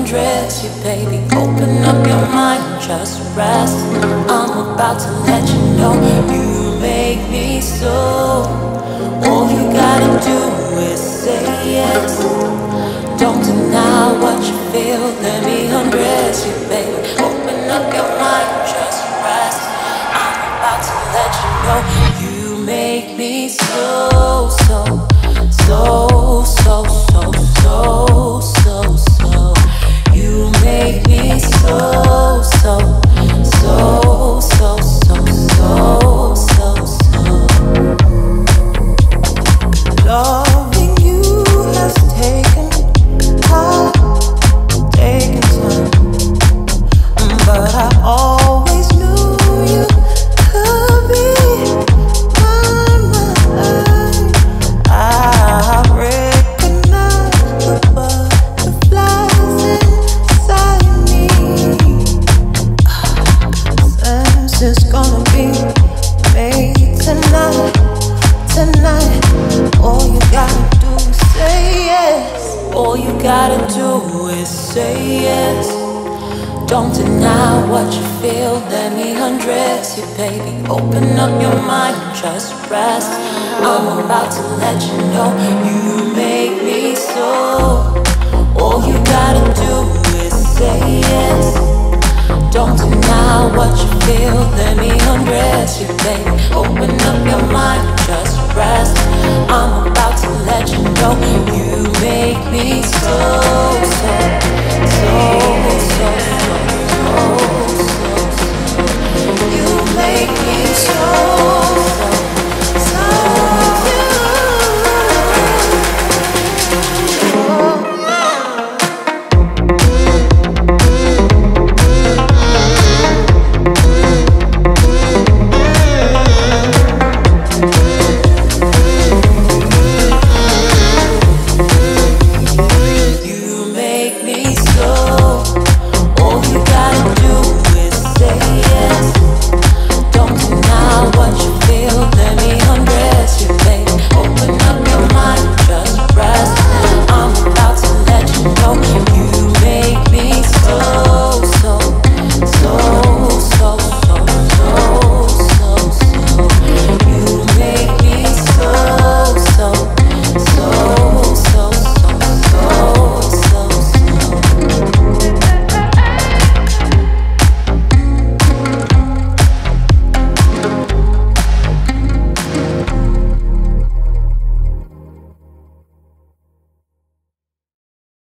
undress you, baby. Open up your mind, just rest. I'm about to let you know you make me so. All you gotta do is say yes. Don't deny what you feel. Let me undress you, baby. Open up your mind, just rest. I'm about to let you know you make me so, so, so, so, so, so, so, so. You make me so, so, so, so, so, so, so, so. Loving you has taken time, but I always knew you could be mine. I recognize the butterflies inside me. Sense is gonna be made tonight. All you gotta do is say yes. All you gotta do is say yes. Don't deny what you feel. Let me undress you, baby. Open up your mind, just rest. I'm about to let you know you make me so. All you gotta do is say yes. Don't deny what you feel. Let me undress you, baby.